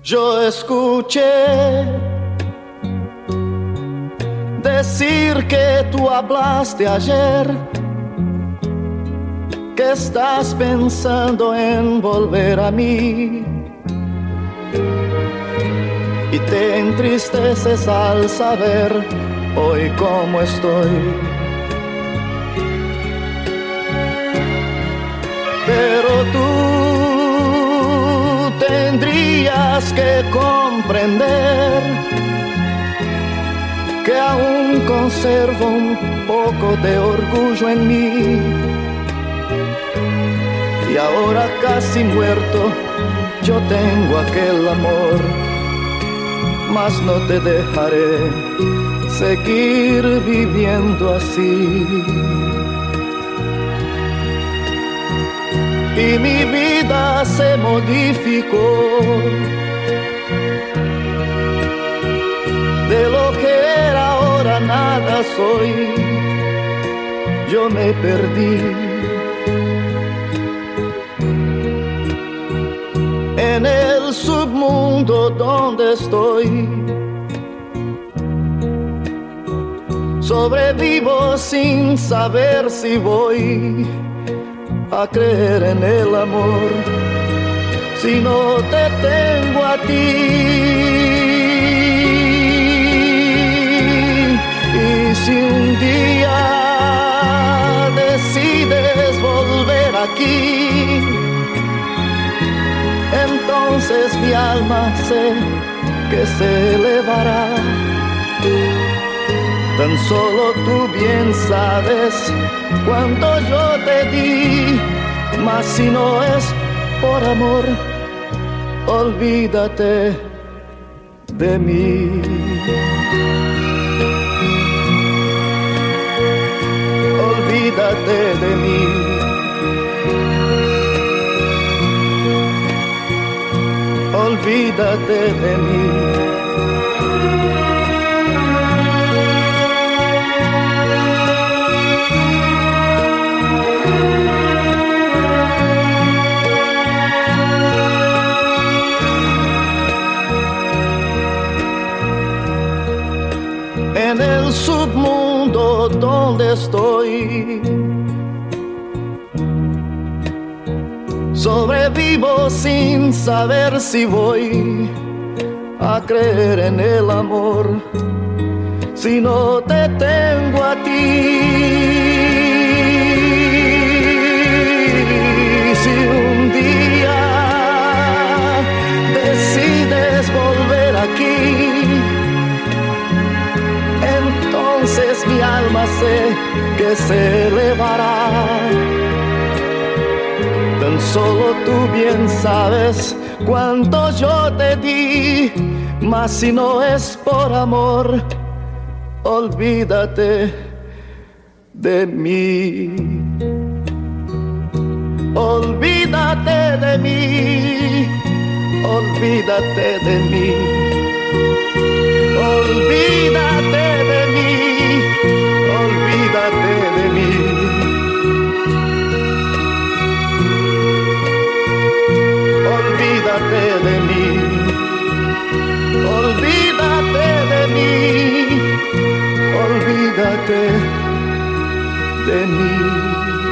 Yo escuché decir que tú hablaste ayer, que estás pensando en volver a mí, y te entristeces al saber hoy cómo estoy. Pero tú tendrías que comprender que aún conservo un poco de orgullo en mí, y ahora casi muerto yo tengo aquel amor, mas no te dejaré seguir viviendo así. Y mi vida se modificó, de lo que era ahora nada soy, yo me perdí. En el submundo donde estoy, sobrevivo sin saber si voy a creer en el amor, si no te tengo a ti. Y si un día decides volver aquí, entonces mi alma sé que se elevará. Tan solo tú bien sabes cuánto yo te di, mas si no es por amor, olvídate de mí. Olvídate de mí. Olvídate de mí. En el submundo donde estoy, sobrevivo sin saber si voy a creer en el amor, si no te tengo a ti. Si un día decides volver aquí, entonces mi alma sé que se elevará. Tan solo tú bien sabes cuánto yo te di, mas si no es por amor, olvídate de mí. Olvídate de mí. Olvídate de mí. Olvídate de mí, olvídate de mí. Olvídate de mí, olvídate de mí, olvídate de mí.